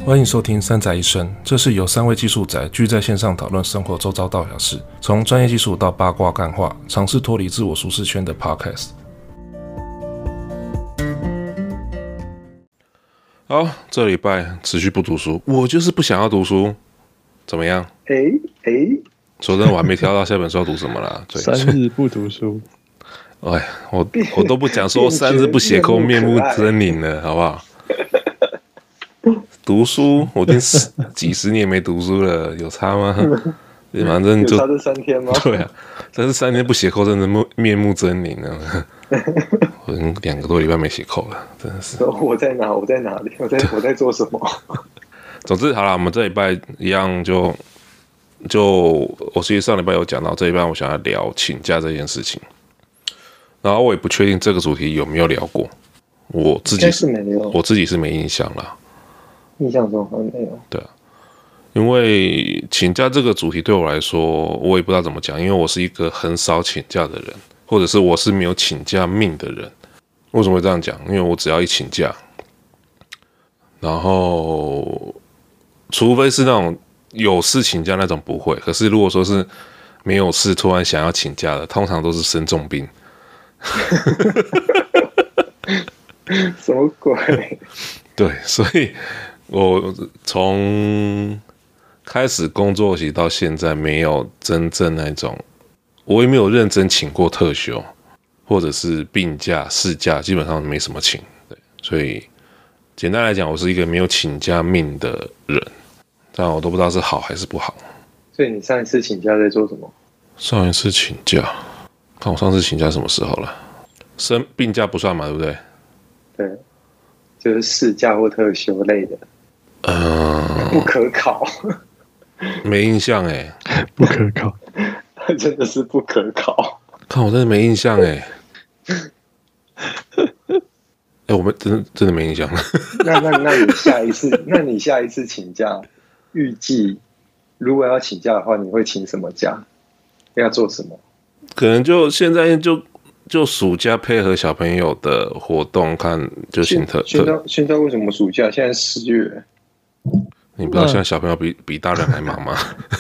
欢迎收听三宅一生，这是由三位技术宅聚在线上讨论生活周遭大小事，从专业技术到八卦干话，尝试脱离自我舒适圈的 podcast。好，这礼拜持续不读书，我就是不想要读书，怎么样？说真的，我还没挑到下本书要读什么啦。 3日不读书， 哎，我都不讲说3日不写扣面目狰狞了，好不好？读书，我已经几十年没读书了，有差吗？反正就有差这3天吗？ 对啊，但是3天不写扣，真的面目狰狞了。我已经2个多礼拜没写扣了，真的是。 我在哪里？我在做什么？ 总之，好了，我们这礼拜一样就我其实上礼拜有讲到，这礼拜我想要聊请假这件事情，然后我也不确定这个主题有没有聊过，我自己是没有，我自己是没印象啦。 印象中好像没有。 对啊，因为请假这个主题对我来说，我也不知道怎么讲，因为我是一个很少请假的人，或者是我是没有请假命的人。为什么会这样讲？因为我只要一请假，然后除非是那种有事请假那种不会，可是如果说是没有事突然想要请假的，通常都是生重病。 什么鬼？ 对，所以我从开始工作起到现在，没有真正那种，我也没有认真请过特休，或者是病假、事假，基本上没什么请。对，所以简单来讲，我是一个没有请假命的人，但我都不知道是好还是不好。 所以你上一次请假在做什么？ 上一次请假，看我上次请假什么时候了？病假不算嘛，对不对？ 对，就是事假或特休类的。不可考。 没印象哎， 不可考，真的是不可考。 看我真的没印象哎。我们真的没印象。 那你下一次请假，预计如果要请假的话，你会请什么假？要做什么？ 可能就现在就暑假配合小朋友的活动，看就请特。 现在为什么暑假？现在10月。 你不知道现在小朋友比大人还忙吗？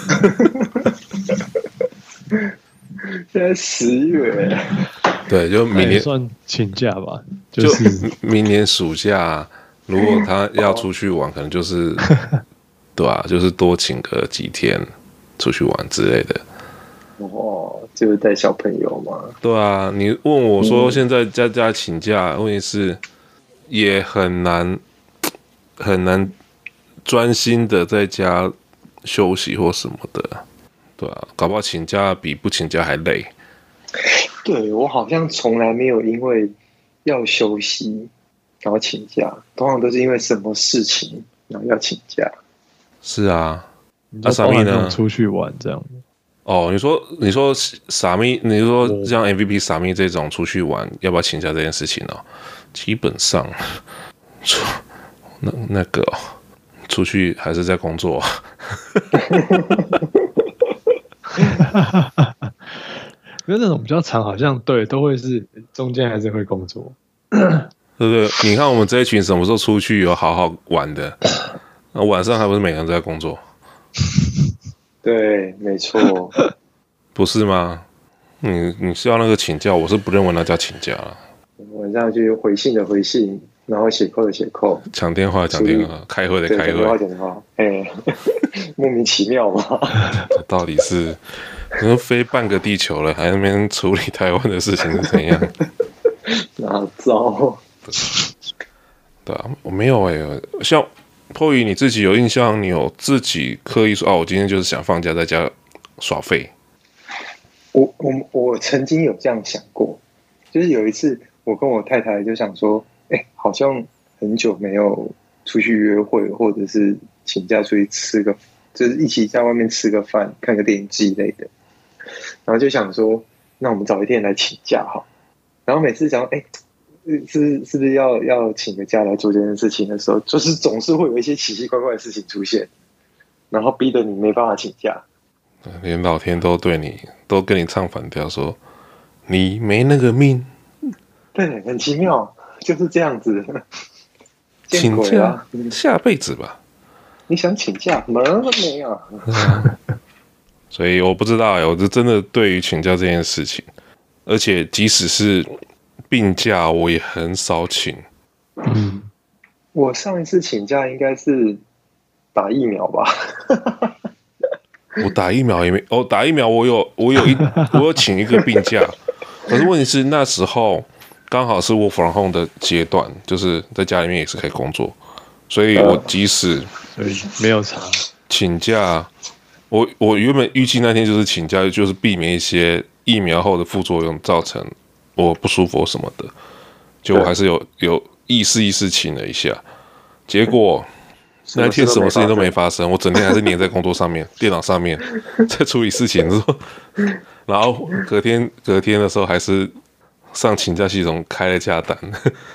现在10月。 对，就明年算请假吧， 就明年暑假，如果他要出去玩，可能就是对啊，就是多请个几天出去玩之类的。 就是带小朋友嘛。 对啊，你问我说现在在家请假，问题是也很难专心的在家休息或什么的，对啊，搞不好请假比不请假还累。 对，我好像从来没有因为要休息然后请假，通常都是因为什么事情然后要请假。 是啊， 那傻咪呢？出去玩这样。 哦，你说傻咪，你说像 MVP 傻咪这种出去玩要不要请假这件事情哦，基本上那个出去还是在工作。 因为那种比较长，好像对都会是中间还是会工作。 对不对？你看我们这一群什么时候出去有好好玩的？那晚上还不是每个人都在工作？ 对，没错。 不是吗？你是要那个请假，我是不认为那叫请假了。 晚上就回信的回信，然后写扣的写扣， 讲电话讲电话，开会的开会， 讲电话，莫名其妙嘛。 到底是你飞半个地球了，还在那边处理台湾的事情是怎样？ 哪招？ 对啊，我没有像破宇你自己有印象，你有自己刻意说我今天就是想放假在家耍废。 我曾经有这样想过，就是有一次我跟我太太就想说，好像很久没有出去约会，或者是请假出去吃个，就是一起在外面吃个饭、看个电影之类的。然后就想说，那我们找一天来请假好。然后每次讲，是不是要请个假来做这件事情的时候，就是总是会有一些奇奇怪怪的事情出现，然后逼得你没办法请假。 连老天都跟你唱反调，说你没那个命。 对，很奇妙，就是这样子。 请假下辈子吧。 你想请假门儿都没有。 所以我不知道我是真的对于请假这件事情，而且即使是病假，我也很少请。 我上一次请假应该是打疫苗吧。 我打疫苗也没，打疫苗我有请一个病假，可是问题是那时候刚好是work from home的阶段，就是在家里面也是可以工作，所以我即使所以没有差请假，我原本预计那天就是请假，就是避免一些疫苗后的副作用造成我不舒服什么的，就我还是有意识请了一下，结果那天什么事情都没发生，我整天还是黏在工作上面、电脑上面，在处理事情，然后隔天的时候还是上请假系统开了假单。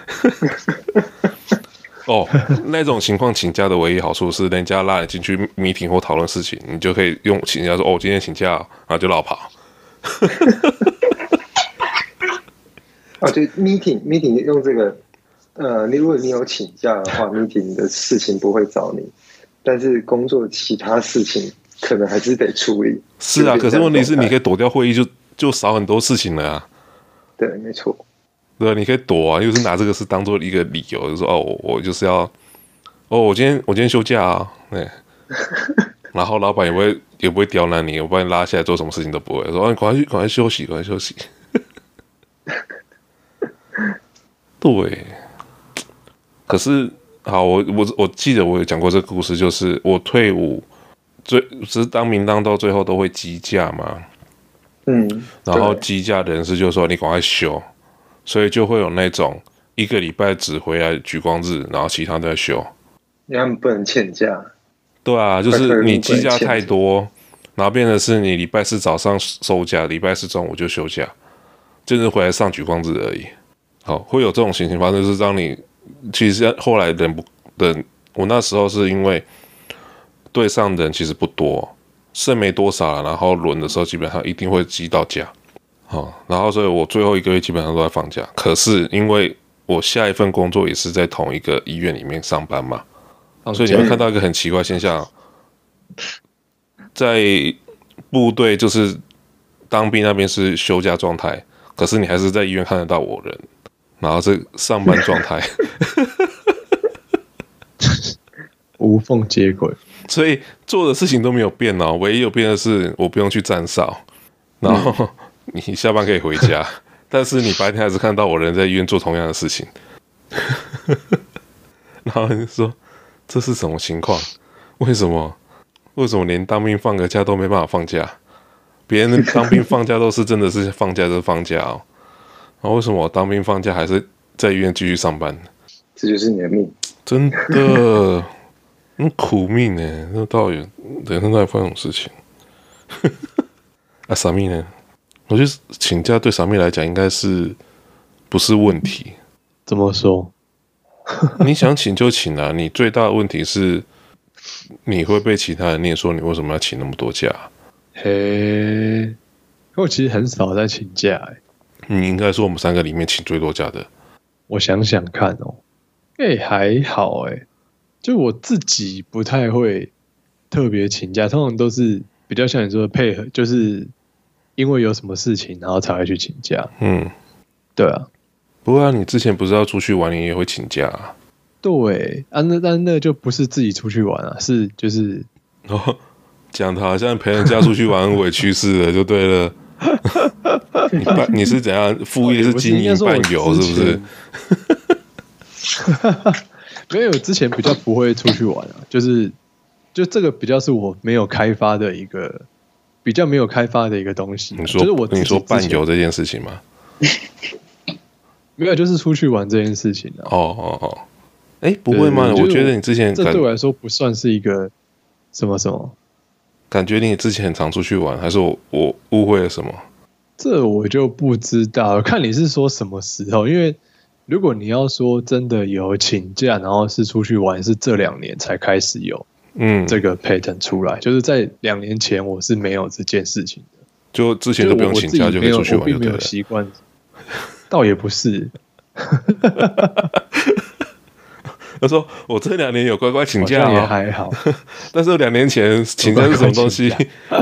那种情况请假的唯一好处是，人家拉你进去 meeting 或讨论事情，你就可以用请假说今天请假，然后就绕跑。 就 meeting 用这个。如果你有请假的话，meeting 的事情不会找你，但是工作其他事情可能还是得处理。 是啊，可是问题是你可以躲掉会议就少很多事情了啊。对， 没错。 对，你可以躲啊，就是拿这个是当做一个理由，就说我就是要我今天休假啊，对。然后老板也不会刁难你，我把你拉下来做什么事情都不会，说你赶快休息，赶快休息。对。可是好，我记得我有讲过这个故事，就是我退伍只是当兵当到最后都会积假嘛，然后积假的人士就说你赶快休，所以就会有那种1个礼拜只回来举光日，然后其他都在休， 因为他们不能欠假。 对啊，就是你积假太多，然后变成是你礼拜4早上收假，礼拜4中午就休假，就是回来上举光日而已。好，会有这种情形发生，就是让你。其实后来人，我那时候是因为队上人其实不多，剩没多少了，然后轮的时候基本上一定会积到假，然后所以我最后1个月基本上都在放假。可是因为我下一份工作也是在同一个医院里面上班嘛，所以你会看到一个很奇怪的现象，在部队就是当兵那边是休假状态，可是你还是在医院看得到我人。然后是上班状态， 无缝接轨， 所以做的事情都没有变哦，唯一有变的是我不用去站哨，然后你下班可以回家，但是你白天还是看到我人在医院做同样的事情，然后你说这是什么情况？为什么连当兵放个假都没办法放假？别人当兵放假都是真的是放假就放假哦。然后为什么我当兵放假还是在医院继续上班？ 这就是你的命， 真的，苦命呢？那到底人生到底发生什么事情？傻咪呢？我觉得请假对傻咪来讲应该是不是问题？ 怎么说？ 你想请就请啊！你最大的问题是你会被其他人念说你为什么要请那么多假？ 嘿，我其实很少在请假你应该是我们3个里面请最多假的。 我想想看还好就我自己不太会特别请假，通常都是比较像你说的配合，就是因为有什么事情然后才会去请假。对啊。 不过你之前不是要出去玩，你也会请假啊？ 对啊，那就不是自己出去玩啊，是就是讲的好像陪人家出去玩很委屈似的，就对了。你是怎样副业是经营伴游是不是？ 没有，之前比较不会出去玩啊，就这个比较是我没有开发的一个比较没有开发的一个东西。你说伴游这件事情吗？ 没有，就是出去玩这件事情啊。 不会吗？我觉得你之前这对我来说不算是一个什么什么。 感觉你之前很常出去玩，还是我误会了什么？ 这我就不知道，看你是说什么时候。因为如果你要说真的有请假，然后是出去玩，是这2年才开始有这个 pattern 出来，就是在2年前我是没有这件事情的。 就之前都不用请假就可以出去玩， 我并没有习惯，倒也不是。 他说我这2年有乖乖请假、 好像也还好， 但是2年前请假是什么东西？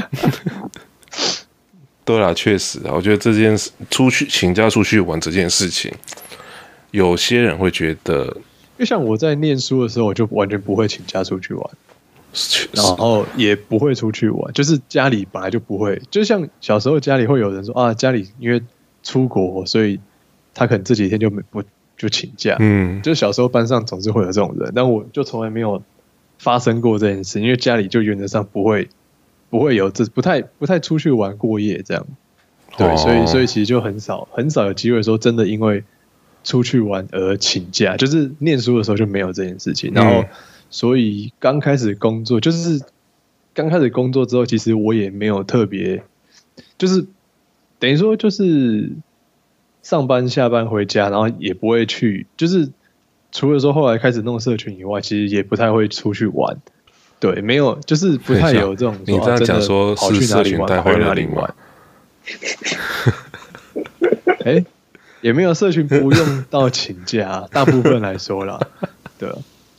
对啦，确实啊，我觉得这件事请假出去玩这件事情，有些人会觉得， 因为像我在念书的时候，我就完全不会请假出去玩，然后也不会出去玩，就是家里本来就不会，就像小时候家里会有人说啊，家里因为出国，所以他可能这几天就请假，就小时候班上总是会有这种人，但我就从来没有发生过这件事，因为家里就原则上不会有不太出去玩过夜这样，对，所以其实就很少有机会说真的因为出去玩而请假，就是念书的时候就没有这件事情，然后所以刚开始工作之后，其实我也没有特别，就是等于说就是上班下班回家，然后也不会去，就是除了说后来开始弄社群以外，其实也不太会出去玩。对，没有，就是不太有这种。 你这样讲说是社群带坏了你吗？ 哎，也没有社群不用到请假，大部分来说啦，对。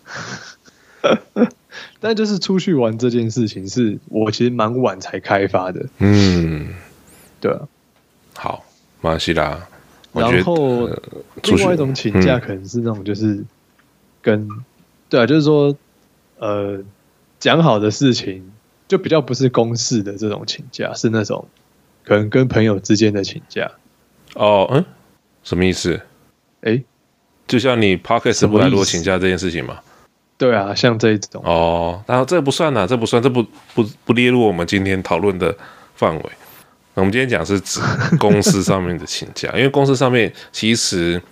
但就是出去玩这件事情，是我其实蛮晚才开发的。对啊。好， 马来西亚。 然后另外一种请假可能是那种就是对啊，就是说讲好的事情就比较不是公事的这种请假，是那种可能跟朋友之间的请假。 什么意思？ 哎， 就像你 Podcast 不来录请假这件事情嘛？ 对啊，像这一种。 然后这不算啊，这不列入我们今天讨论的范围。我们今天讲是指公司上面的请假，因为公司上面其实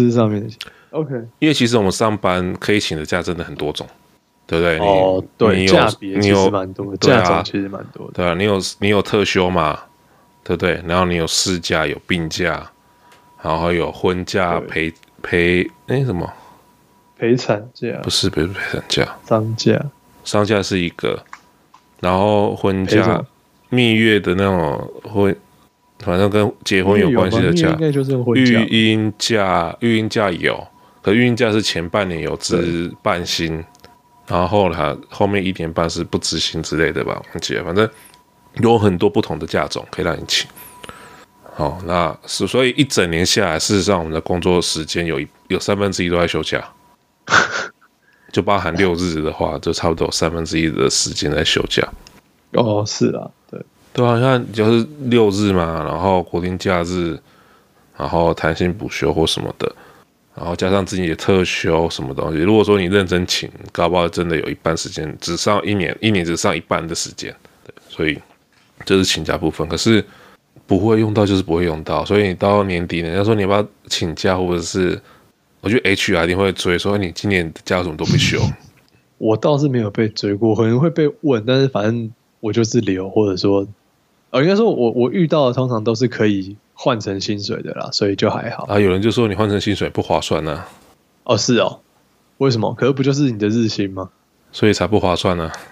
OK， 因为其实我们上班可以请的假真的很多种，对不对？ 对，价别其实蛮多的，假种其实蛮多的。 对啊，你有特休嘛，对不对？然后你有事假，有病假，然后有婚假、什么？ 陪产假？ 不是陪产假， 丧假是一个，然后婚假。蜜月的那种反正跟结婚有关系的假，育婴假有，可育婴假是前半年有支半薪，然后后面1年半是不支薪之类的吧，忘记了，反正有很多不同的假种可以让你请。好，那所以一整年下来，事实上我们的工作时间有1/3都在休假，就包含6日的话，就差不多有1/3的时间在休假。 是啊， 对啊，像就是6日嘛，然后国定假日，然后弹性补休或什么的，然后加上自己的特休什么东西。如果说你认真请，搞不好真的有一半时间只上一年只上一半的时间。对，所以这是请假部分，可是不会用到就是不会用到，所以你到年底人家说你要不要请假，或者是我觉得 HR 一定会追说你今年的假怎么都不休。 我倒是没有被追过，可能会被问，但是反正我就是留，或者说，应该说我遇到的通常都是可以换成薪水的啦，所以就还好。 有人就说你换成薪水不划算啊。 是哦，为什么？可是不就是你的日薪吗？ 所以才不划算啊。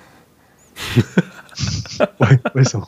为什么？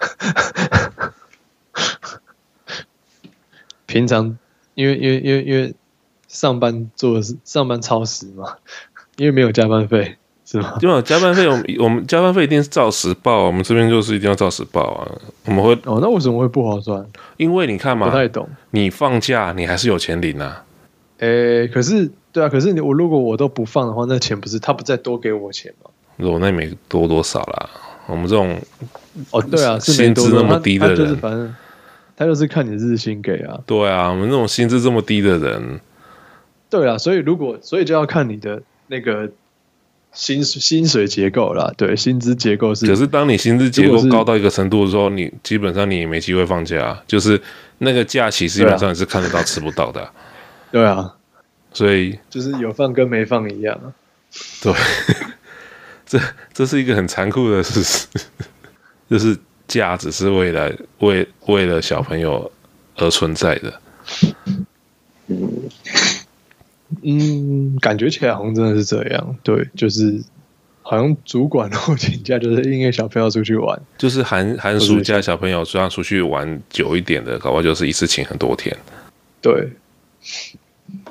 平常因为上班超时嘛，因为没有加班费。是吗？ 对啊，加班费我们加班费一定是照时报，我们这边就是一定要照时报啊。我们会那为什么会不划算？ 因为你看嘛， 不太懂。 你放假你还是有钱领啊。 可是对啊，可是如果我都不放的话，那钱不是他不再多给我钱吗？ 那也没多少啦。我们这种对啊，是薪资那么低的人， 就是反正他就是看你日薪给啊。 对啊，我们这种薪资这么低的人， 对啊，所以就要看你的那个。薪水结构啦，对，薪资结构是。 可是当你薪资结构高到一个程度的时候，你基本上你也没机会放假，就是那个假期基本上你是看得到吃不到的。 对啊， 所以就是有放跟没放一样。 对，这是一个很残酷的事实，就是假只是为了小朋友而存在的。 感觉起来好像真的是这样，对，就是好像主管如果请假，就是因为小朋友出去玩， 就是寒暑假小朋友虽然出去玩久一点的，搞不好就是一次请很多天。 对，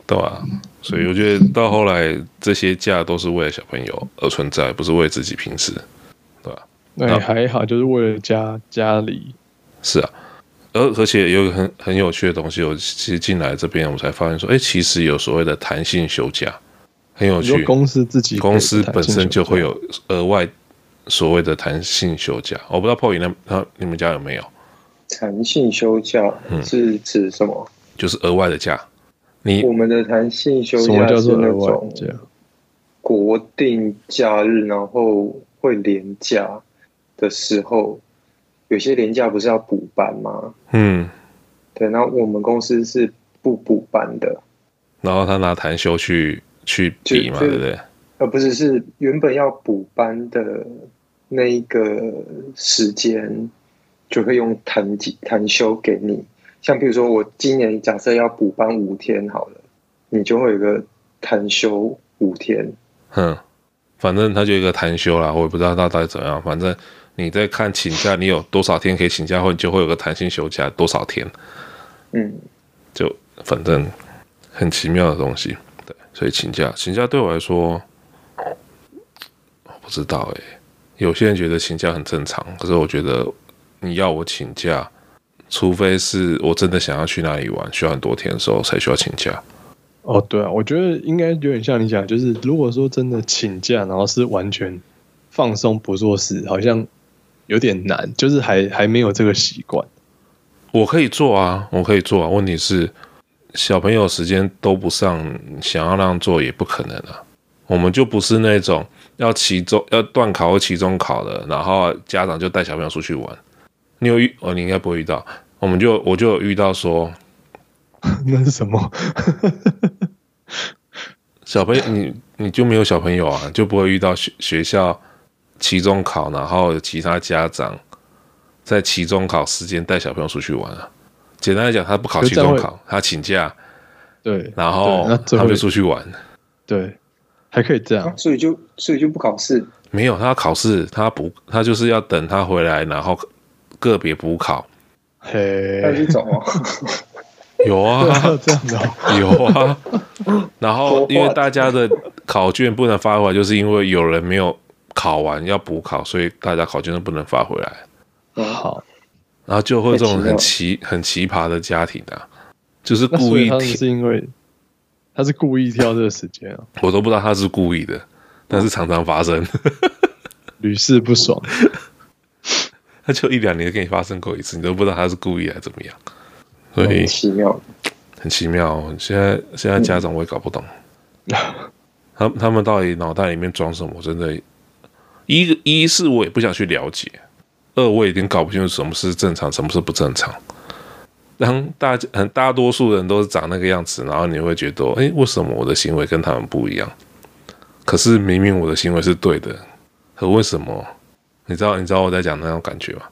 对吧？所以我觉得到后来这些假都是为了小朋友而存在，不是为自己平时，对吧？ 那也还好，就是为了家里。 是啊，而且有一个很有趣的东西，我其实进来这边我才发现说，其实有所谓的弹性休假，很有趣。 公司自己公司本身就会有额外所谓的弹性休假，我不知道 Paul 你们家有没有？ 弹性休假是指什么？ 就是额外的假。 我们的弹性休假是那种国定假日，然后会连假的时候，有些连假不是要补班吗？对，那我们公司是不补班的， 然后他拿弹休去比嘛，对不对？ 不是，是原本要补班的那一个时间，就会用弹休给你。像比如说，我今年假设要补班5天好了，你就会有一个弹休5天。 反正他就有一个弹休啦，我也不知道他到底怎样。反正你在看请假，你有多少天可以请假，或你就会有个弹性休假多少天。就反正很奇妙的东西。对，所以请假对我来说，我不知道有些人觉得请假很正常，可是我觉得你要我请假，除非是我真的想要去哪里玩，需要很多天的时候才需要请假。 对啊，我觉得应该有点像你讲，就是如果说真的请假，然后是完全放松不做事，好像有点难，就是还没有这个习惯。 我可以做啊，问题是小朋友时间都不上，想要让做也不可能啊。我们就不是那种要段考或期中考的，然后家长就带小朋友出去玩。你应该不会遇到。我就有遇到说， 那是什么？ 小朋友，你就没有小朋友啊，就不会遇到学校期中考，然后有其他家长在期中考时间带小朋友出去玩啊。简单来讲，他不考期中考，他请假， 对， 然后他就出去玩， 对，还可以这样， 所以就不考试？ 没有，他要考试，他就是要等他回来，然后个别补考。 那这种有啊， 这样的有啊。然后因为大家的考卷不能发回来，就是因为有人没有考完要补考，所以大家考卷都不能发回来。 好， 然后就会这种很奇葩的家庭啊，就是故意是因为他是故意挑这个时间啊， 我都不知道他是故意的，但是常常发生， 屡试不爽。 他就1-2年跟你发生过一次，你都不知道他是故意还是怎么样，所以很奇妙。现在家长我也搞不懂，他们到底脑袋里面装什么？真的，一是我也不想去了解，2我已经搞不清楚什么是正常，什么是不正常。当大多数人都是长那个样子，然后你会觉得，为什么我的行为跟他们不一样？可是明明我的行为是对的，可为什么？你知道我在讲那种感觉吗？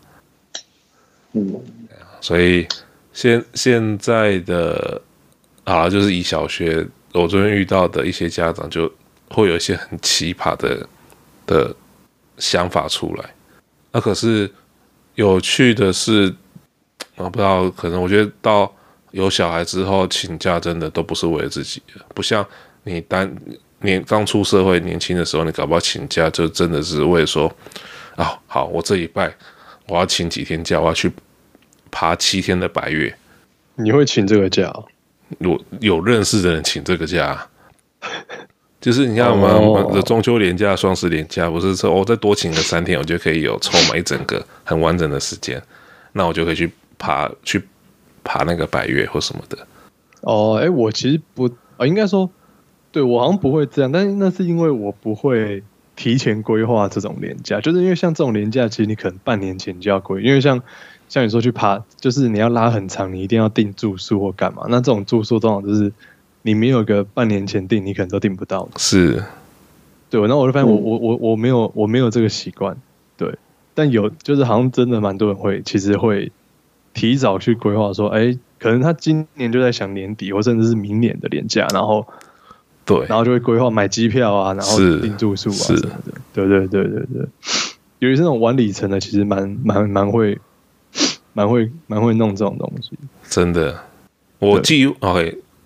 所以现在的就是以小学我这边遇到的一些家长，就会有一些很奇葩的想法出来。那可是有趣的是，我不知道，可能我觉得到有小孩之后，请假真的都不是为了自己的，不像你刚出社会年轻的时候，你搞不好请假就真的是为了说，好，我这礼拜我要请几天假，我要去爬7天的百岳。 你会请这个假？ 有认识的人请这个假，就是你看我们的中秋连假、双十连假，不是说我再多请个3天，我就可以有凑满一整个很完整的时间，那我就可以去爬那个百岳或什么的。 我其实不应该说，对我好像不会这样，但是那是因为我不会提前规划这种连假，就是因为像这种连假，其实你可能半年前就要规划，因为像你说去爬，就是你要拉很长，你一定要订住宿或干嘛，那这种住宿通常就是你没有个半年前订，你可能都订不到。 是， 对，然后我就发现我没有这个习惯，对，但有就是好像真的蛮多人其实会提早去规划说，可能他今年就在想年底或甚至是明年的连假，然后对， 然后就会规划买机票啊，然后订住宿啊什么的，对，尤其是那种晚里程的，其实蛮会弄这种东西。 真的，我OK，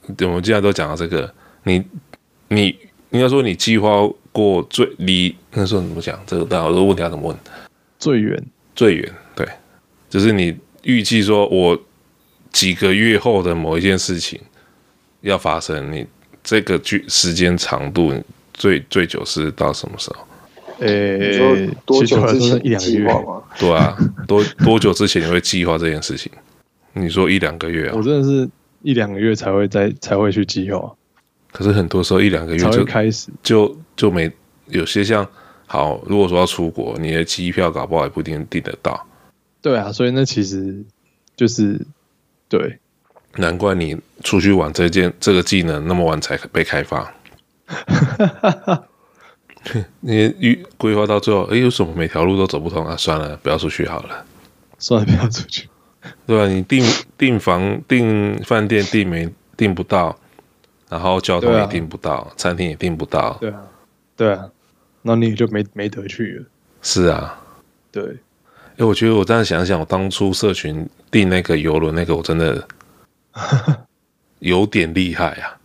我们既然都讲到这个，你应该说你计划过那时候怎么讲？这个大家都问题要怎么问？ 最远， 对，就是你预计说我几个月后的某一件事情要发生，你这个时间长度最久是到什么时候？ 你说多久之前 1-2个月吗？ 对啊，多久之前你会计划这件事情？你说1-2个月啊？ 我真的是1-2个月才会去计划。 可是很多时候1-2个月才会开始就没有些像好，如果说要出国，你的机票搞不好也不一定订得到。 对啊，所以那其实就是对， 难怪你出去玩这个技能那么晚才被开发。你规划到最后，有什么每条路都走不通啊？算了，不要出去好了。 算了，不要出去。 对啊，你订房、订饭店订不到，然后交通也订不到，餐厅也订不到。 对啊，那你就没得去了。 是啊， 对。 我觉得我这样想想，我当初社群订那个邮轮那个，我真的有点厉害啊。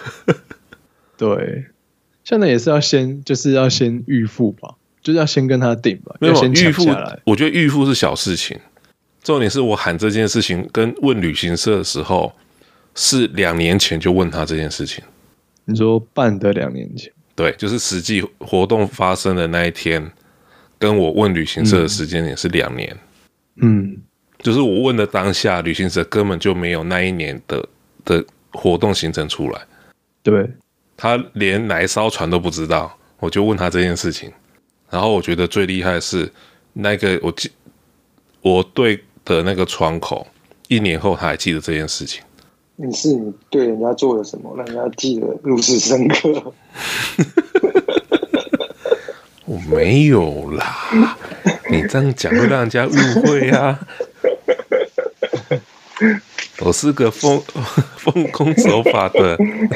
对，现在也是要先预付吧，就是要先跟他订吧， 没有先预付下来。 我觉得预付是小事情，重点是我喊这件事情跟问旅行社的时候，是2年前就问他这件事情。 你说办的2年前？ 对，就是实际活动发生的那一天，跟我问旅行社的时间也是2年。就是我问的当下，旅行社根本就没有那一年的活动行程出来。 对， 他连哪一艘船都不知道，我就问他这件事情。然后我觉得最厉害的是那个我对的那个窗口，1年后他还记得这件事情。 你对人家做了什么，让人家记得如此深刻？ 我没有啦，你这样讲会让人家误会啊。我是个奉公守法的。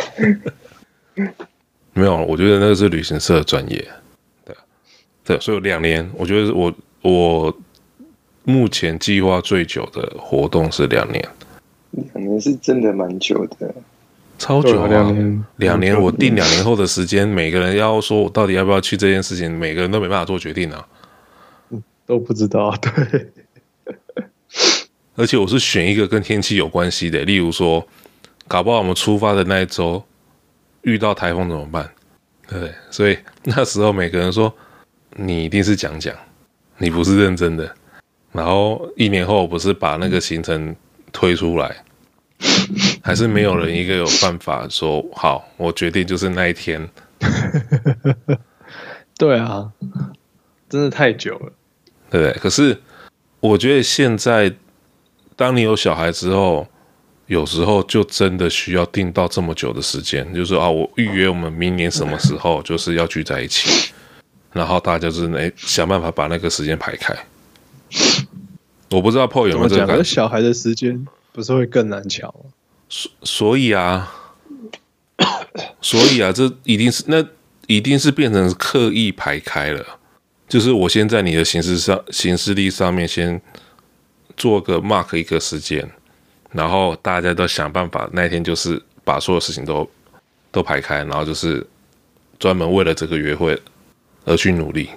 没有，我觉得那个是旅行社的专业。对，所以2年，我觉得我目前计划最久的活动是2年。 2年是真的蛮久的， 超久啊！2年，我定2年后的时间，每个人要说我到底要不要去这件事情，每个人都没办法做决定啊， 都不知道。对， 而且我是选一个跟天气有关系的，例如说，搞不好我们出发的那一周遇到台风怎么办？对不对？所以那时候每个人说，你一定是讲，你不是认真的。然后1年后不是把那个行程推出来，还是没有人一个有办法说好，我决定就是那一天。 对啊，真的太久了， 对不对？可是我觉得现在，当你有小孩之后，有时候就真的需要定到这么久的时间，就是说我预约我们明年什么时候就是要聚在一起，然后大家就是想办法把那个时间排开。我不知道 Paul 有没有这个感觉？ 小孩的时间不是会更难瞧吗？ 所以啊，这一定是变成刻意排开了。就是我先在你的行事历上面先做个 mark 一个时间，然后大家都想办法那一天就是把所有事情都排开，然后就是专门为了这个约会而去努力。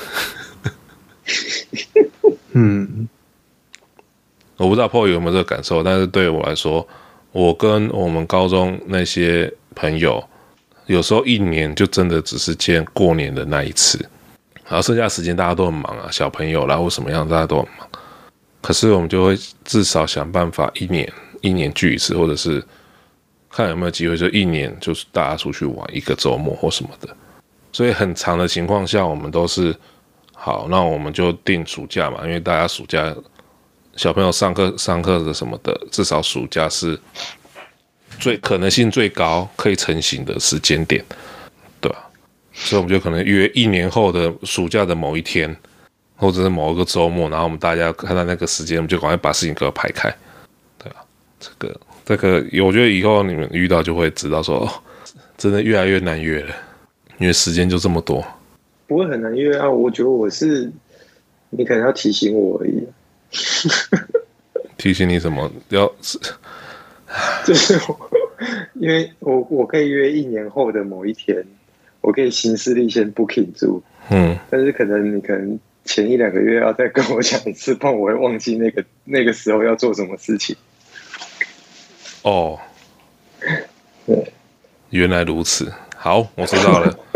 我不知道 Paul 有没有这个感受，但是对我来说，我跟我们高中那些朋友，有时候1年就真的只是见过年的那一次，然后剩下时间大家都很忙啊，小朋友啦或什么样大家都很忙，可是我们就会至少想办法一年聚一次，或者是看有没有机会就1年就是大家出去玩1个周末或什么的。所以很长的情况下，我们都是好，那我们就定暑假嘛，因为大家暑假小朋友上课的什么的，至少暑假是可能性最高可以成型的时间点，对吧？所以我们就可能约1年后的暑假的某一天，或者是某一个周末，然后我们大家看到那个时间，我们就赶快把事情给我排开，对吧？这个，我觉得以后你们遇到就会知道说，真的越来越难约了，因为时间就这么多。 不会很难约啊，我觉得你可能要提醒我而已。 提醒你什么？ 就是因为我可以约1年后的某一天，我可以行事历先 booking 住，但是可能前1-2个月要再跟我讲一次，不然我会忘记那个时候要做什么事情。 哦， 对， 原来如此。好，我知道了。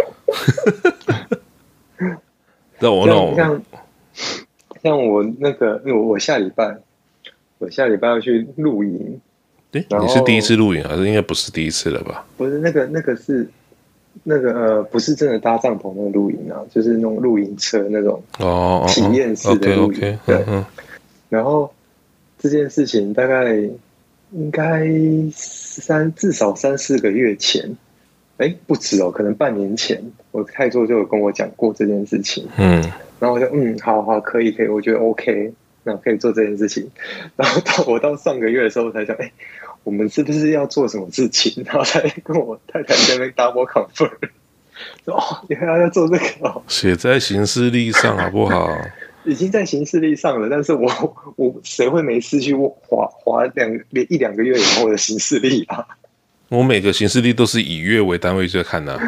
那我像我那个，因为我下礼拜要去露营。 你是第一次露营还是应该不是第一次了吧？ 不是那个是不是真的搭帐篷那个露营啊，就是那种露营车那种体验式的露营。对，然后这件事情大概应该至少3-4个月前，不止哦，可能半年前，我太座就有跟我讲过这件事情。然后我就好，可以，我觉得 OK， 那可以做这件事情。然后到上个月的时候，我才想，我们是不是要做什么事情？然后才跟我太太在那边 double confirm， 说原来要做这个哦， 写在行事历上好不好？ 已经在行事历上了，但是我谁会没事去划1-2个月以后的行事历啊？ 我每个行事历都是以月为单位在看的。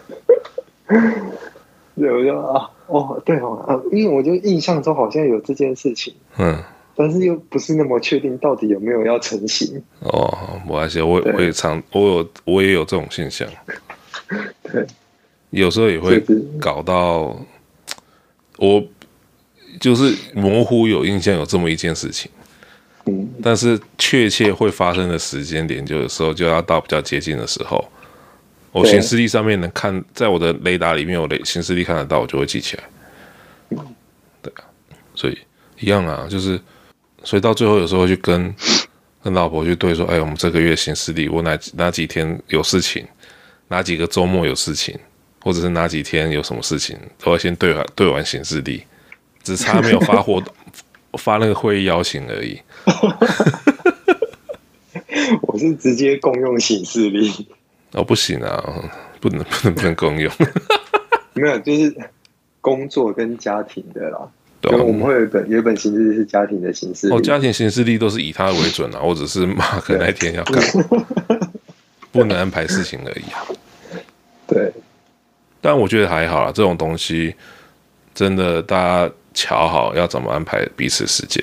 对，我就对因为我就印象中好像有这件事情，但是又不是那么确定到底有没有要成型。 没关系，我也有这种现象。 对， 有时候也会搞到我就是模糊有印象有这么一件事情，但是确切会发生的时间点，就有时候就要到比较接近的时候。我行事历上面能看，在我的雷达里面，我的行事历看得到，我就会记起来。对啊，所以一样啊，所以到最后有时候会去跟老婆去对说，我们这个月行事历，我哪几天有事情，哪几个周末有事情，或者是哪几天有什么事情，都要先对完行事历，只差没有发那个会议邀请而已。 我是直接共用行事历。 不行啊，不能共用。 没有，就是工作跟家庭的啦。对，我们会有一本行事历是家庭的行事历。 家庭行事历都是以他为准啊，或者是Mark那天要干嘛，不能安排事情而已啊。 对， 但我觉得还好啦，这种东西真的大家瞧好要怎么安排彼此时间。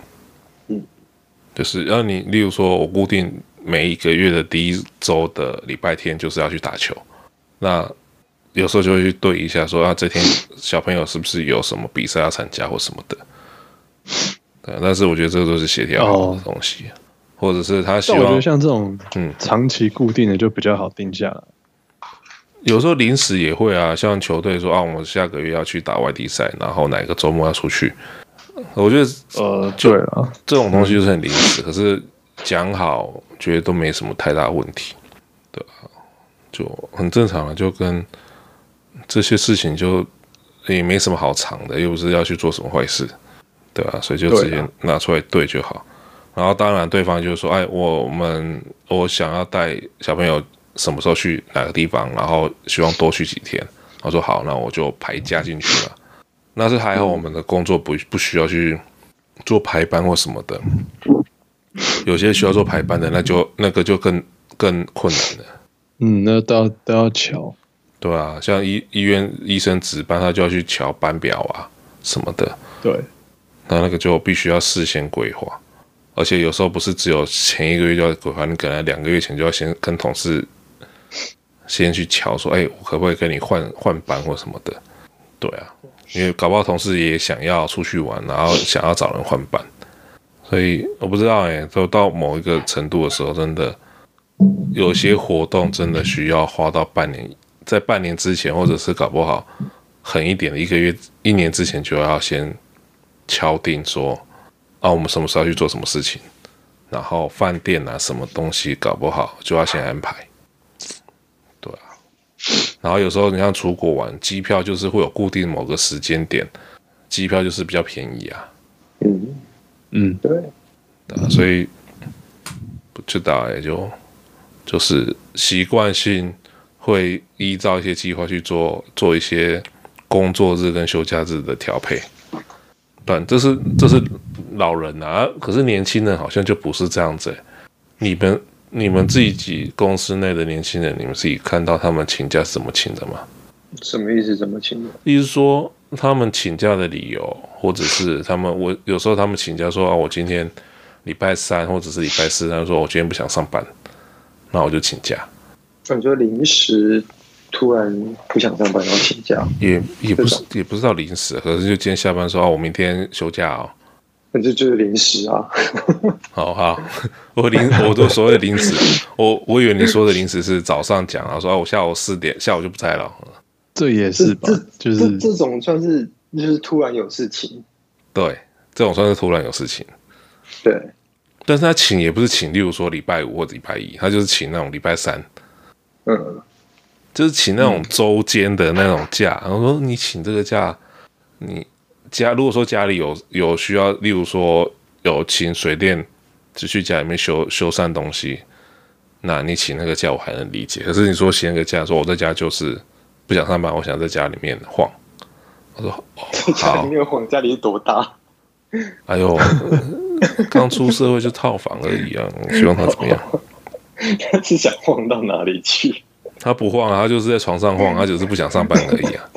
就是让你，例如说我固定每一个月的第1周的礼拜天就是要去打球，那有时候就会去对一下说这天小朋友是不是有什么比赛要参加或什么的。对，但是我觉得这个都是协调好的东西，或者是他希望。 但我觉得像这种长期固定的就比较好定下来。 有时候临时也会啊，像球队说我们下个月要去打外地赛，然后哪个周末要出去。我觉得对啊， 这种东西就是很临时，可是讲好，觉得都没什么太大问题，对吧？就很正常了，就跟这些事情就也没什么好藏的，又不是要去做什么坏事，对吧？所以就直接拿出来对就好。然后当然对方就说：“我想要带小朋友什么时候去哪个地方，然后希望多去几天。”我说好，那我就排假进去了。那是还好，我们的工作不需要去做排班或什么的。有些需要做排班的，那个就更困难了。 那都要瞧。 对啊，像医院医生值班，他就要去瞧班表啊什么的。 对， 那个就必须要事先规划，而且有时候不是只有前1个月就要规划，你可能2个月前就要先跟同事先去瞧说，我可不可以跟你换班或什么的。对啊。因为搞不好同事也想要出去玩，然后想要找人换班，所以我不知道都到某一个程度的时候，真的有些活动真的需要花到半年，在半年之前，或者是搞不好狠一点的1个月、1年之前就要先敲定说，我们什么时候要去做什么事情，然后饭店啊什么东西搞不好就要先安排。对啊。然后有时候你像出国玩，机票就是会有固定某个时间点，机票就是比较便宜啊。 对。 所以不知道就是习惯性会依照一些计划去做一些工作日跟休假日的调配。但这是老人啊，可是年轻人好像就不是这样子。你们你们自己公司内的年轻人，你们自己看到他们请假是怎么请的吗？ 什么意思？怎么请的？ 意思说他们请假的理由，或者是我有时候他们请假说我今天礼拜三或者是礼拜四，他说我今天不想上班，那我就请假。 你说临时突然不想上班要请假， 也不是到临时，可是就今天下班说我明天休假哦。 那这就是临时啊。 好，我都所谓的临时，我以为你说的临时是早上讲啊，说我下午4点，下午就不在了。 这也是吧，就是这种算是就是突然有事情。 对，这种算是突然有事情。 对， 但是他请也不是请，例如说礼拜五或礼拜一，他就是请那种礼拜三。就是请那种周间的那种假。然后说你请这个假，如果说家里有需要，例如说有请水电就去家里面修缮东西，那你请那个假我还能理解。可是你说请那个假，说我在家就是不想上班，我想在家里面晃。我说在家里面晃，家里是多大？ 哎呦，刚出社会就套房而已啊！希望他怎么样？ 他是想晃到哪里去？ 他不晃啊，他就是在床上晃，他只是不想上班而已啊。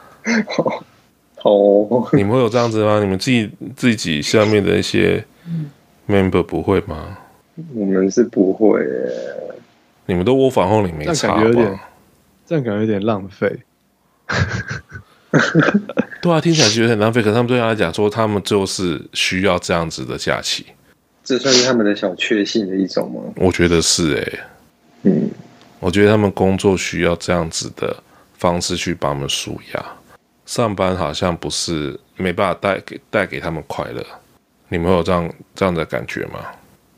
你们会有这样子吗？你们自己下面的一些 member 不会吗？ 我们是不会耶。 你们都窝房后，你没差吧？ 这样感觉有点浪费。 对啊，听起来觉得很浪费。可是他们对他来讲说，他们就是需要这样子的假期。 这算是他们的小确幸的一种吗？ 我觉得是我觉得他们工作需要这样子的方式去帮他们抒压。上班好像不是没办法带给他们快乐。你们有这样的感觉吗？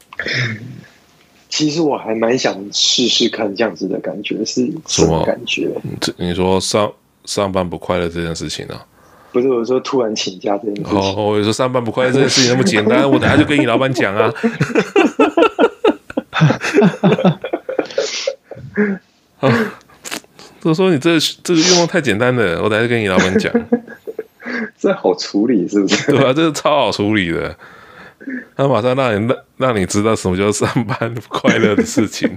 其实我还蛮想试试看这样子的感觉，是什么感觉？ 你说上班不快乐这件事情啊？ 不是，我说突然请假这件事情。 我有说上班不快乐这件事情那么简单，我等下就跟你老板讲啊。都说你这个愿望太简单了，我等下就跟你老板讲。 这好处理是不是？ 对啊，这是超好处理的。他马上让你知道什么叫上班不快乐的事情。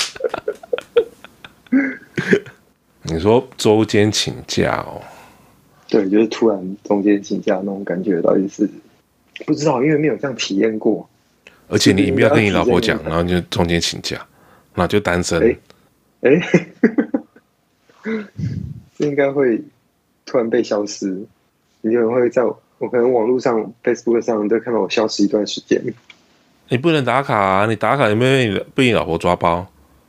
你说周间请假哦？ 对，就是突然中间请假那种感觉，到底是不知道，因为没有这样体验过。 而且你不要跟你老婆讲，然后就中间请假，那就单身。 这应该会突然被消失。你可能会我可能网络上 Facebook 上都看到我消失一段时间。 你不能打卡啊！你打卡有没有被你老婆抓包？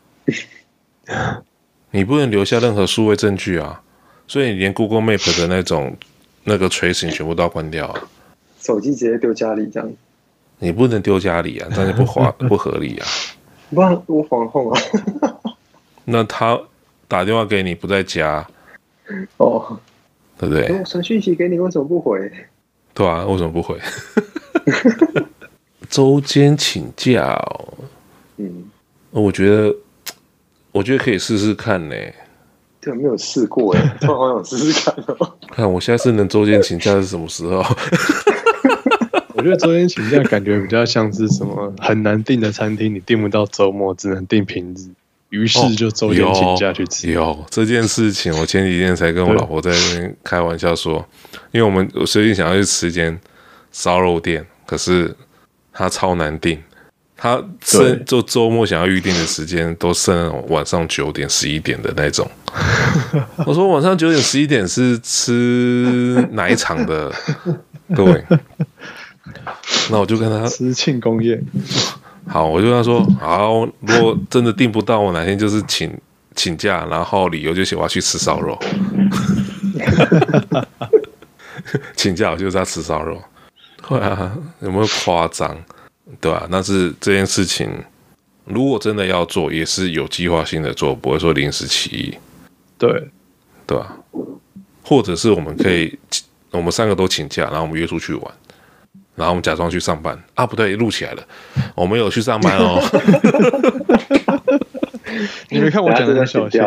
你不能留下任何数位证据啊！所以你连 Google Map 的那个 tracing 全部都要关掉啊！ 手机直接丢家里这样。你不能丢家里啊，这样就不合理啊！ 不然我防控啊。 那他打电话给你不在家，对不对？ 我传讯息给你，为什么不回？ 对啊，为什么不回？周间请假我觉得可以试试看呢。 对，没有试过哎，突然好想试试看哦。 看我下次能周间请假是什么时候？ 我觉得周间请假感觉比较像是什么很难订的餐厅，你订不到周末，只能订平日。于是就周间请假去吃。 有这件事情，我前几天才跟我老婆在那边开玩笑说，因为我最近想要去吃一间烧肉店，可是它超难订，它就周末想要预定的时间都剩那种晚上9点、11点的那种。我说晚上9点、11点是吃哪一场的？对，那我就跟他吃庆功宴。 好，我就跟他说，好，如果真的订不到，我哪天就是请假，然后理由就写我要去吃烧肉。请假我就是要吃烧肉，对啊，有没有夸张？对啊，但是这件事情如果真的要做，也是有计划性的做，不会说临时起意。 对啊，或者是我们3个都请假，然后我们约出去玩。然后我们假装去上班啊，不对，录起来了，我们有去上班哦。 你没看我讲的很小心。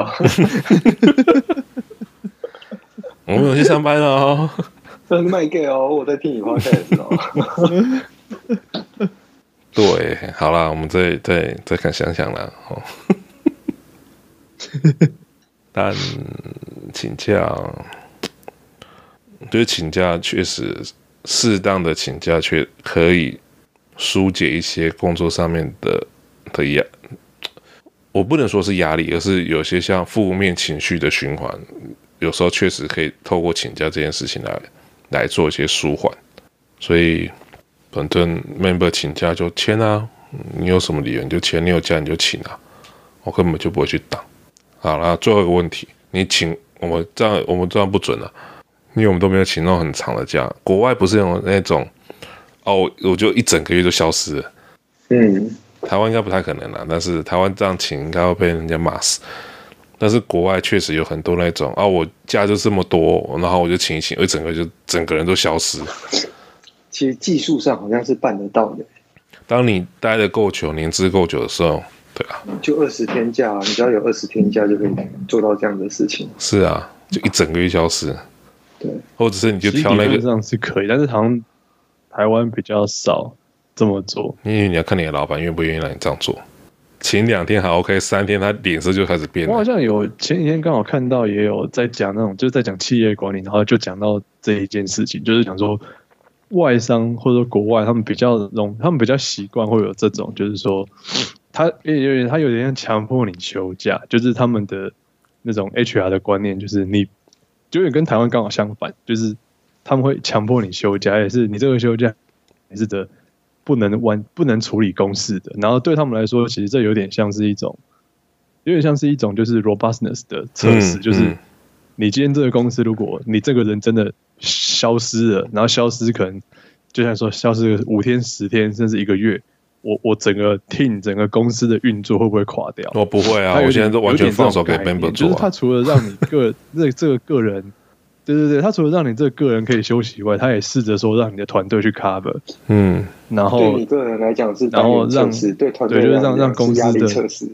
我们有去上班哦。 这是卖 gay 哦，我在听你 podcast 哦。 对，好啦，我们再看想想啦。哦，但请假，就是请假确实适当的请假，却可以疏解一些工作上面的压。我不能说是压力，而是有些像负面情绪的循环，有时候确实可以透过请假这件事情来做一些舒缓。所以反正 member 请假就签啊，你有什么理由你就签，你有假你就请啊，我根本就不会去挡。好啦，最后一个问题，你请我们这样不准啊，因为我们都没有请那种很长的假。国外不是有那种哦，我就一整个月就消失了。台湾应该不太可能啦，但是台湾这样请应该会被人家骂死。但是国外确实有很多那种我假就这么多，然后我就请一请，一整个人都消失了。 其实技术上好像是办得到的。 当你待的够久，年资够久的时候，对啊， 就20天假，你只要有20天假就可以做到这样的事情。 是啊，就一整个月消失。 对， 或者是你就挑那个， 理论上是可以，但是好像台湾比较少这么做， 因为你要看你的老板愿不愿意让你这样做。请2天还 OK，3天他脸色就开始变了。 我好像有前几天刚好看到也有在讲那种，就是在讲企业管理，然后就讲到这一件事情，就是讲说外商或者说国外他们比较习惯会有这种，就是说他有点像强迫你休假，就是他们的那种 HR 的观念，就是你就跟台湾刚好相反，就是他们会强迫你休假，也是你这个休假也是的。不能处理公事的，然后对他们来说，其实这有点像是一种就是 robustness 的测试，就是你今天这个公司，如果你这个人真的消失了，然后消失可能就像说消失5天、10天，甚至1个月，我整个 team 整个公司的运作会不会垮掉？ 我不会啊，我现在都完全放手给 member 做。 就是他除了让你这个个人。对，他除了让你这个个人可以休息以外，他也试着说让你的团队去 cover，然后对你个人来讲是然后让对团队就是让公司的测试，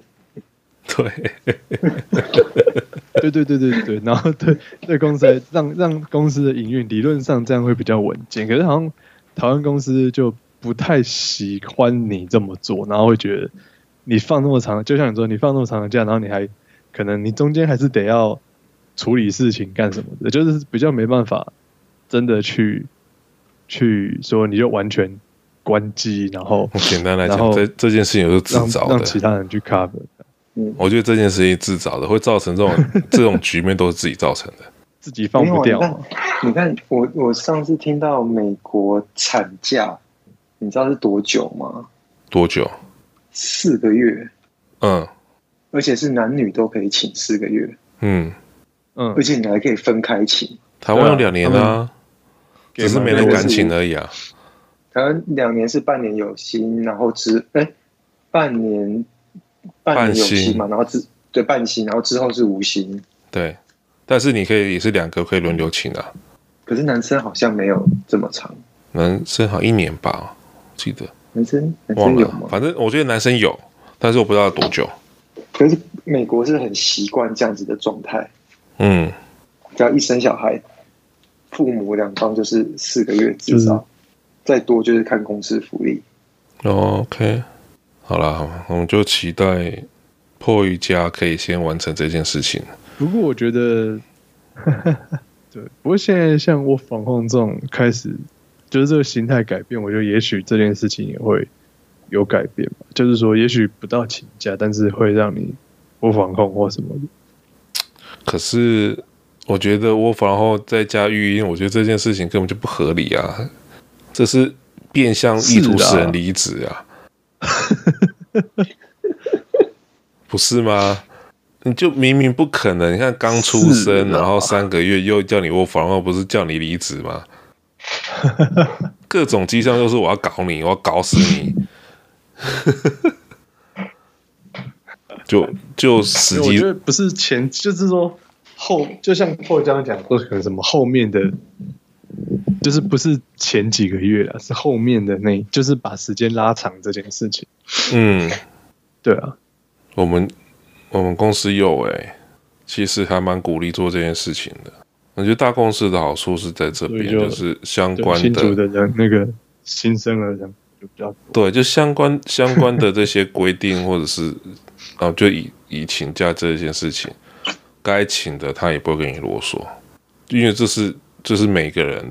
对，然后对公司让公司的营运理论上这样会比较稳健，可是好像台湾公司就不太喜欢你这么做，然后会觉得你放那么长，就像你说你放那么长的假，然后你还可能你中间还是得要处理事情干什么的，就是比较没办法真的去说你就完全关机，然后简单来讲，这件事情是自找的， 让其他人去 cover。 我觉得这件事情自找的，会造成这种局面都是自己造成的， 自己放不掉。 你看我上次听到美国产假，你知道是多久吗？ 多久 ？4个月。而且是男女都可以请4个月。而且你还可以分开请。 台湾有2年啊，只是没人敢请而已啊。 台湾2年是半年有薪，然后半年有薪嘛，然后对半薪，然后之后是无薪。 对，但是你可以也是2个可以轮流请啊。 可是男生好像没有这么长， 男生好1年吧，记得。男生有吗？ 反正我觉得男生有，但是我不知道多久。 可是美国是很习惯这样子的状态。只要一生小孩，父母2方就是4个月至少，再多就是看公司福利。 OK， 好啦，我们就期待迫于家可以先完成这件事情。 不过我觉得，对，不过现在像我防控这种开始，就是这个心态改变，我觉得也许这件事情也会有改变吧。就是说，也许不到请假，但是会让你不防控或什么的。 可是我觉得我然后再加育婴，我觉得这件事情根本就不合理啊！这是变相意图使人离职啊，不是吗？你就明明不可能，你看刚出生，然后3个月又叫你然后不是叫你离职吗？各种迹象就是我要搞你，我要搞死你。就实际， 我觉得不是就是说就像破江讲，说可能什么后面的，就是不是前几个月啦，是后面的就是把时间拉长这件事情。对啊， 我们公司有其实还蛮鼓励做这件事情的。我觉得大公司的好处是在这边，就是相关的新竹的人那个新生儿人就比较多。 对，就相关的这些规定，或者是就以请假这件事情，该请的他也不会跟你啰嗦，因为这是每个人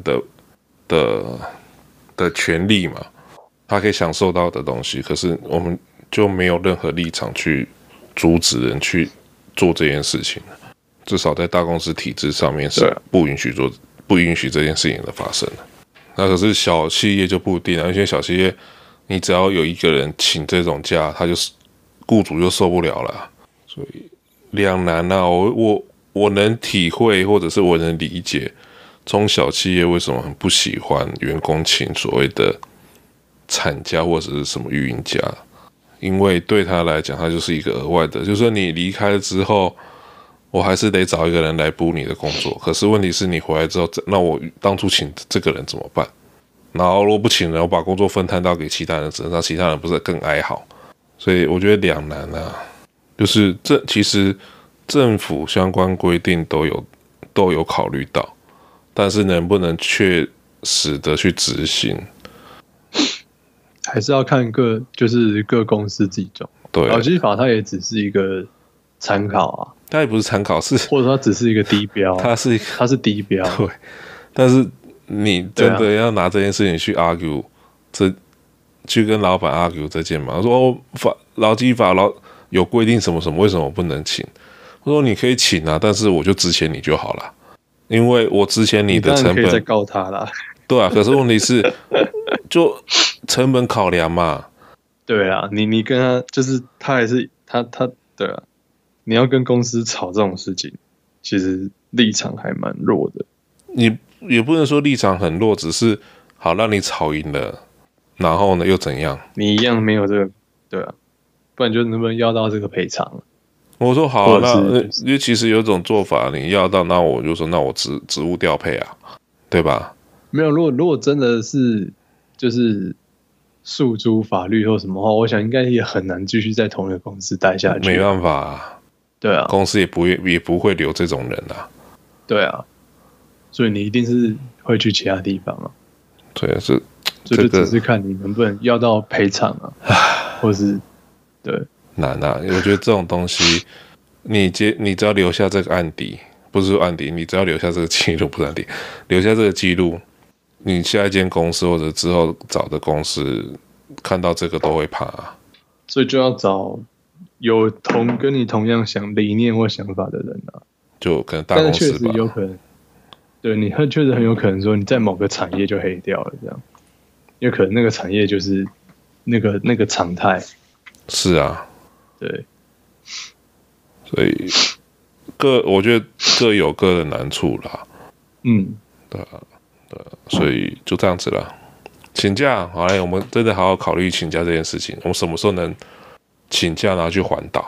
的权利嘛，他可以享受到的东西，可是我们就没有任何立场去阻止人去做这件事情，至少在大公司体制上面是不允许这件事情的发生的。那可是小企业就不一定了，因为小企业你只要有一个人请这种假，雇主就受不了了，所以两难啊。我能体会，或者是我能理解中小企业为什么很不喜欢员工请所谓的产假或者是什么育婴假，因为对他来讲，他就是一个额外的，就是说你离开了之后，我还是得找一个人来补你的工作。可是问题是你回来之后，那我当初请这个人怎么办？然后如果不请人，我把工作分摊到给其他人身上，其他人不是更哀嚎？所以我觉得两难啊，就是其实政府相关规定都有考虑到，但是能不能确实的去执行， 还是要看各公司自己做。 对， 劳基法它也只是一个参考啊， 它也不是参考， 或者它只是一个低标，它是低标。 对，但是你真的要拿这件事情去 argue，去跟老板 argue 这件嘛？说劳基法有规定什么什么，为什么不能请？我说你可以请啊，但是我就支遣你就好了，因为我支遣你的成本， 你可以再告他啦。 对啊，可是问题是就成本考量嘛。 对啊，你跟他就是他还是他对啊，你要跟公司吵这种事情，其实立场还蛮弱的。 你也不能说立场很弱，只是好让你吵赢了，然后呢又怎样？ 你一样没有这个，对啊，不然就能不能要到这个赔偿？ 我说好啊，那因为其实有一种做法，你要到，那我就说那我职务调配啊，对吧？ 没有，如果真的是就是诉诸法律或什么话，我想应该也很难继续在同一个公司待下去。 没办法啊，对啊，公司也不会留这种人啊。 对啊，所以你一定是会去其他地方啊。 对啊，这就只是看你能不能要到赔偿啊，或是对难啊。我觉得这种东西，你只要留下这个案底，不是说案底，你只要留下这个记录，不是案底，留下这个记录。你下一间公司或者之后找的公司看到这个都会怕啊， 所以就要找跟你同样想理念或想法的人啊， 就可能大公司吧。但是确实有可能，对你确实很有可能说你在某个产业就黑掉了这样，因为可能那个产业就是那个常态。是啊， 对， 所以我觉得各有各的难处啦。对啊。所以就这样子了。请假，好嘞，我们真的好好考虑请假这件事情。我们什么时候能请假拿去环岛？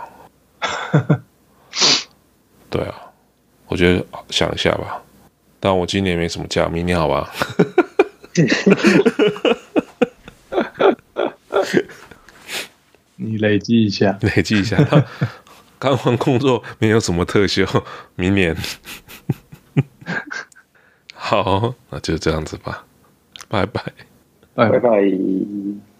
对啊，我觉得想一下吧。但我今年没什么假，明年好吧？ 你累积一下。 刚换工作没有什么特休，明年。好，那就这样子吧，拜拜， 拜拜。